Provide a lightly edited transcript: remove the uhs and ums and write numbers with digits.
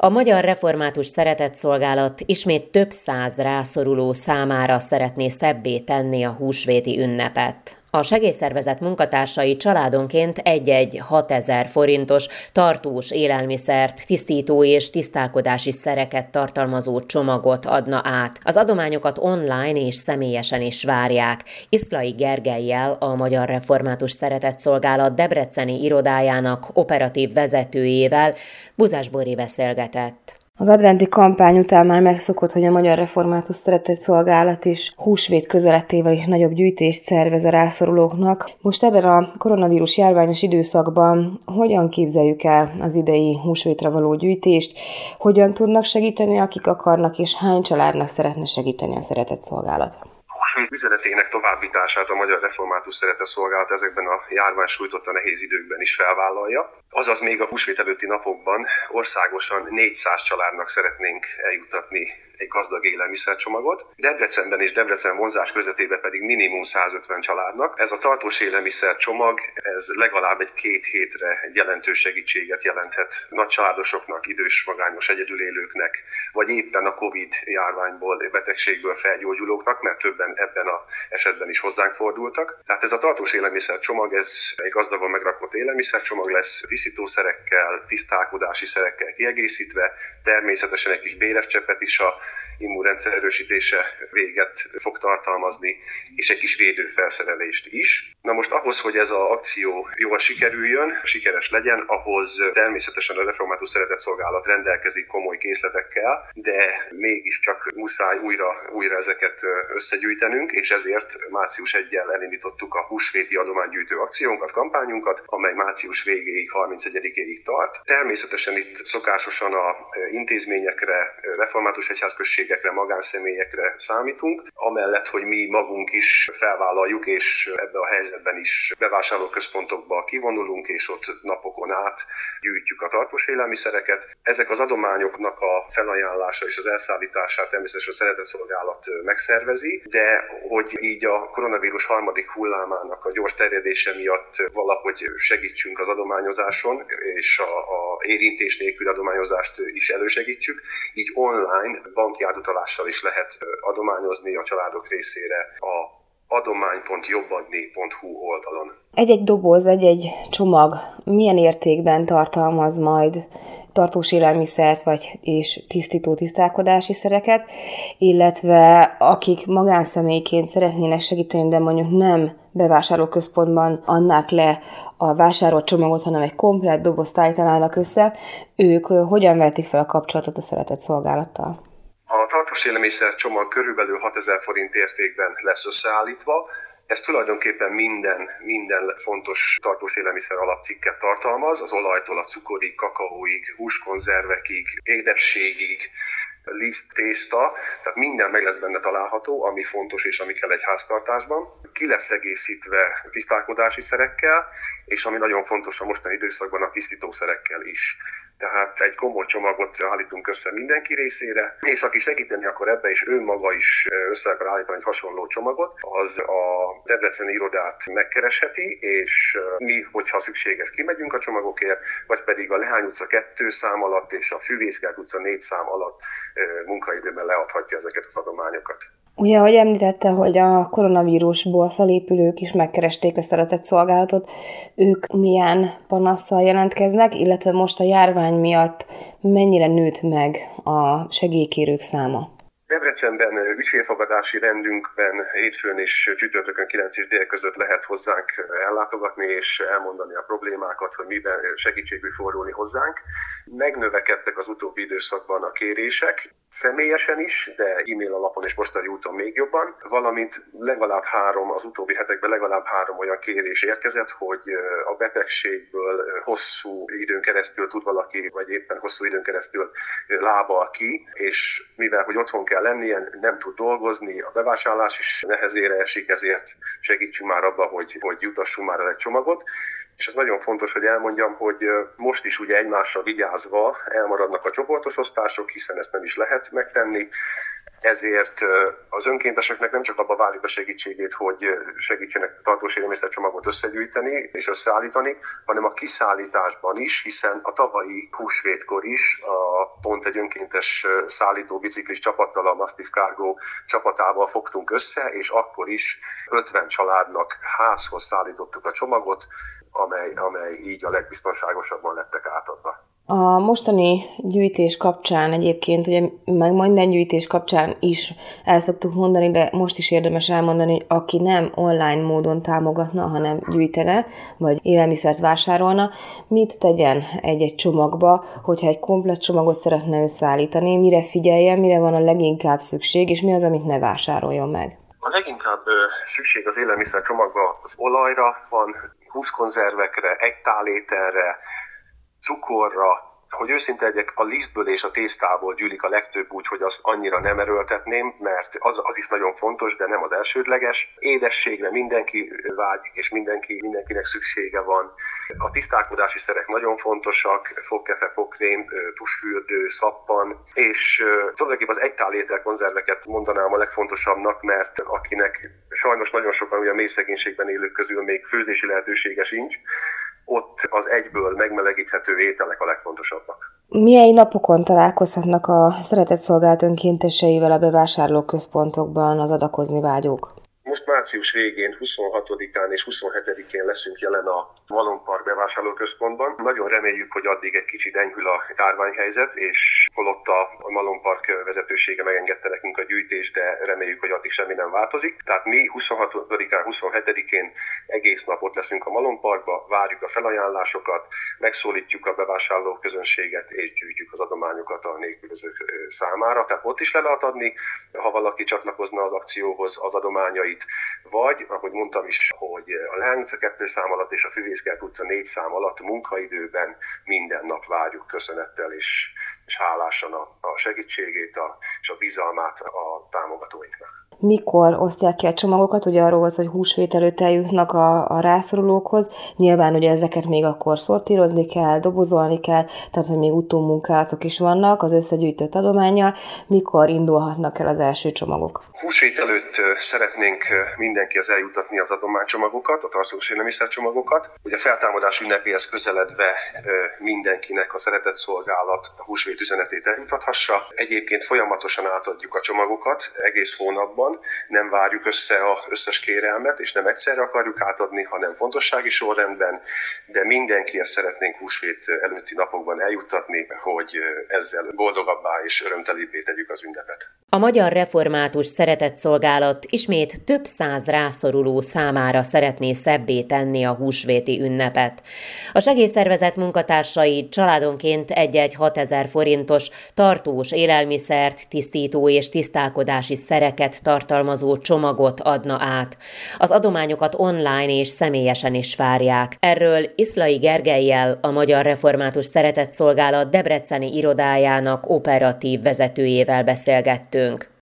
A Magyar Református Szeretetszolgálat ismét több száz rászoruló számára szeretné szebbé tenni a húsvéti ünnepet. A segélyszervezet munkatársai családonként egy-egy 6000 forintos tartós élelmiszert, tisztító és tisztálkodási szereket tartalmazó csomagot adna át. Az adományokat online és személyesen is várják. Iszlai Gergellyel, a Magyar Református Szeretetszolgálat debreceni irodájának operatív vezetőjével Buzás Bori beszélgetett. Az adventi kampány után már megszokott, hogy a Magyar Református Szeretetszolgálat is húsvét közeletével is nagyobb gyűjtést szervez a rászorulóknak. Most ebben a koronavírus járványos időszakban hogyan képzeljük el az idei húsvétre való gyűjtést, hogyan tudnak segíteni, akik akarnak, és hány családnak szeretne segíteni a Szeretetszolgálat? Húsvét üzenetének továbbítását a Magyar Református Szeretetszolgálat ezekben a járvány sújtotta nehéz időkben is felvállalja. Azaz még a húsvét előtti napokban országosan 400 családnak szeretnénk eljuttatni egy gazdag élelmiszercsomagot. Debrecenben és Debrecen vonzás közvetében pedig minimum 150 családnak. Ez a tartós élelmiszercsomag, ez legalább egy 2 hétre egy jelentős segítséget jelenthet nagycsaládosoknak, idős, magányos egyedülélőknek, vagy éppen a Covid járványból, betegségből felgyógyulóknak, mert többen ebben az esetben is hozzánk fordultak. Tehát ez a tartós élelmiszercsomag, ez egy gazdagon megrakott élelmiszercsomag lesz, tisztítószerekkel, tisztálkodási szerekkel kiegészítve, természetesen egy kis bérescseppet is a immunrendszer erősítése véget fog tartalmazni, és egy kis védőfelszerelést is. Na most ahhoz, hogy ez az akció jól sikerüljön, sikeres legyen, ahhoz természetesen a Református Szeretetszolgálat rendelkezik komoly készletekkel, de mégiscsak muszáj újra ezeket összegyűjtenünk, és ezért március 1-jel elindítottuk a húsvéti adománygyűjtő akciónkat, kampányunkat, amely március végéig, 31-ig tart. Természetesen itt szokásosan a intézményekre, református egyházközségekre, magánszemélyekre számítunk, amellett, hogy mi magunk is felvállaljuk, és ebben a helyzetben is bevásárlóközpontokba kivonulunk, és ott napokon át gyűjtjük a tartós élelmiszereket. Ezek az adományoknak a felajánlása és az elszállítását természetesen a Szeretetszolgálat megszervezi, de hogy így a koronavírus harmadik hullámának a gyors terjedése miatt valahogy segítsünk az adományozáson, és a érintés nélkül adományozást is elősegítsük, így online banki átutalással is lehet adományozni a családok részére a adomány.jobbadni.hu oldalon. Egy-egy doboz, egy-egy csomag milyen értékben tartalmaz majd tartós élelmiszert és tisztító tisztálkodási szereket, illetve akik magánszemélyként szeretnének segíteni, de mondjuk nem bevásárlóközpontban adnák le a vásárolt csomagot, hanem egy komplett dobozt állítanának össze, ők hogyan vehetik fel a kapcsolatot a Szeretetszolgálattal? A tartós élelmiszer csomag körülbelül 6000 forint értékben lesz összeállítva. Ez tulajdonképpen minden fontos tartós élelmiszer alapcikket tartalmaz, az olajtól a cukorig, kakaóig, húskonzervekig, édességig, liszt, tészta, tehát minden meg lesz benne található, ami fontos és ami kell egy háztartásban. Ki lesz egészítve tisztálkodási szerekkel, és ami nagyon fontos a mostani időszakban, a tisztítószerekkel is. Tehát egy komoly csomagot állítunk össze mindenki részére, és aki segíteni akar ebbe, és ő maga is össze akar állítani egy hasonló csomagot, az a debreceni irodát megkeresheti, és mi, hogyha szükséges, kimegyünk a csomagokért, vagy pedig a Lehány utca 2 szám alatt és a Fűvészkert utca 4 szám alatt munkaidőben leadhatja ezeket az adományokat. Ugye, ahogy említette, hogy a koronavírusból felépülők is megkeresték a Szeretetszolgálatot, ők milyen panasszal jelentkeznek, illetve most a járvány miatt mennyire nőtt meg a segélykérők száma? Debrecenben ügyfélfogadási rendünkben hétfőn és csütörtökön 9 és dél között lehet hozzánk ellátogatni és elmondani a problémákat, hogy miben segítségül fordulni hozzánk. Megnövekedtek az utóbbi időszakban a kérések, személyesen is, de e-mail alapon és postai úton még jobban, valamint az utóbbi hetekben legalább 3 olyan kérés érkezett, hogy a betegségből hosszú időn keresztül tud valaki, vagy éppen hosszú időn keresztül lábal ki, és mivel hogy otthon kell lennie, nem tud dolgozni, a bevásárlás is nehezére esik, ezért segítsünk már abba, hogy jutassunk már el egy csomagot. És ez nagyon fontos, hogy elmondjam, hogy most is ugye egymásra vigyázva elmaradnak a csoportos osztások, hiszen ezt nem is lehet megtenni. ezért az önkénteseknek nem csak abba várjuk a segítségét, hogy segítsenek tartós élelmiszercsomagot összegyűjteni és összeállítani, hanem a kiszállításban is, hiszen a tavalyi húsvétkor is pont egy önkéntes szállító biciklis csapattal, a Mastiff Cargo csapatával fogtunk össze, és akkor is 50 családnak házhoz szállítottuk a csomagot, amely így a legbiztonságosabban lettek átadva. A mostani gyűjtés kapcsán egyébként, ugye meg minden gyűjtés kapcsán is el szoktuk mondani, de most is érdemes elmondani, hogy aki nem online módon támogatna, hanem gyűjtene, vagy élelmiszert vásárolna, mit tegyen egy-egy csomagba, hogyha egy komplett csomagot szeretne összeállítani, mire figyeljen, mire van a leginkább szükség, és mi az, amit ne vásároljon meg? A leginkább szükség az élelmiszercsomagban az olajra van, húskonzervekre, 1 táléterre, cukorra, hogy őszinte legyek, a lisztből és a tésztából gyűlik a legtöbb, úgyhogy azt annyira nem erőltetném, mert az is nagyon fontos, de nem az elsődleges. Édességre mindenki vágyik, és mindenkinek szüksége van. A tisztálkodási szerek nagyon fontosak, fogkefe, fogkrém, tusfürdő, szappan, és tulajdonképpen az 1 táléter konzerveket mondanám a legfontosabbnak, mert akinek sajnos nagyon sokan ugye a mély szegénységben élők közül még főzési lehetősége sincs, ott az egyből megmelegíthető ételek a legfontosabbak. Milyen napokon találkozhatnak a Szeretett Szolgálat önkénteseivel a bevásárlóközpontokban az adakozni vágyók? Most március végén, 26-án és 27-én leszünk jelen a Malompark bevásárlóközpontban. Nagyon reméljük, hogy addig egy kicsit enyhül a járványhelyzet, és holott a Malompark vezetősége megengedte nekünk a gyűjtést, de reméljük, hogy addig semmi nem változik. Tehát mi 26-án, 27-én egész nap ott leszünk a Malomparkba, várjuk a felajánlásokat, megszólítjuk a bevásárlóközönséget és gyűjtjük az adományokat a nélkülözők számára. Tehát ott is le lehet adni, ha valaki csatlakozna az akcióhoz az adományait, vagy, ahogy mondtam is, hogy a Leány utca 2 szám alatt és a Füvészkert utca 4 szám alatt munkaidőben minden nap várjuk köszönettel és hálásan a segítségét és a bizalmát a támogatóinknak. Mikor osztják ki a csomagokat? Ugye arról volt, hogy húsvét előtt eljutnak a rászorulókhoz. Nyilván ugye ezeket még akkor szortírozni kell, dobozolni kell, tehát hogy még utómunkálatok is vannak az összegyűjtött adománnyal. Mikor indulhatnak el az első csomagok? Húsvét előtt szeretnénk mindenkihez eljutatni az adománycsomagokat, a tartós élelmiszercsomagokat. Ugye a feltámadás ünnepéhez közeledve mindenkinek a Szeretett Szolgálat a húsvét üzenetét eljutathassa. Egyébként folyamatosan átadjuk a csomagokat egész hónapban, nem várjuk össze az összes kérelmet, és nem egyszerre akarjuk átadni, hanem fontossági sorrendben, de mindenkihez szeretnénk húsvét előtti napokban eljuttatni, hogy ezzel boldogabbá és örömtelibbé tegyük az ünnepet. A Magyar Református Szeretett Szolgálat ismét több száz rászoruló számára szeretné szebbé tenni a húsvéti ünnepet. A segélyszervezet munkatársai családonként egy-egy 6000 forintos tartós élelmiszert, tisztító és tisztálkodási szereket tartalmazó csomagot adna át. Az adományokat online és személyesen is várják. Erről Iszlai Gergellyel, a Magyar Református Szeretett Szolgálat debreceni irodájának operatív vezetőjével beszélgettünk.